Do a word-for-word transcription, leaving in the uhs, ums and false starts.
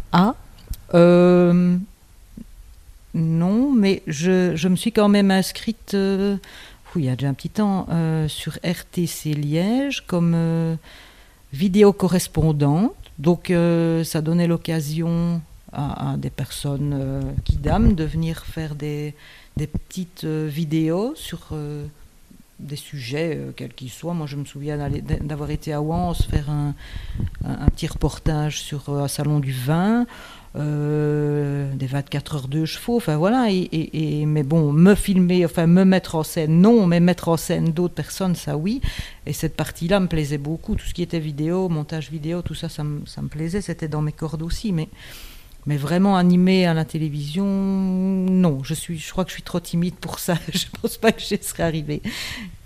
Ah, euh, non, mais je, je me suis quand même inscrite, euh, oui, il y a déjà un petit temps, euh, sur R T C Liège comme euh, vidéo correspondante. Donc euh, ça donnait l'occasion à, à des personnes euh, qui d'âme de venir faire des, des petites euh, vidéos sur euh, des sujets, euh, quels qu'ils soient. Moi, je me souviens d'avoir été à Wans faire un, un, un petit reportage sur euh, un salon du vin, euh, des vingt-quatre heures de chevaux, enfin voilà. Et, et, et, mais bon, me filmer, enfin me mettre en scène, non, mais mettre en scène d'autres personnes, ça oui. Et cette partie-là me plaisait beaucoup. Tout ce qui était vidéo, montage vidéo, tout ça, ça me, ça me plaisait. C'était dans mes cordes aussi, mais mais vraiment animé à la télévision, non. Je suis, je crois que je suis trop timide pour ça. Je pense pas que j'y serais arrivée.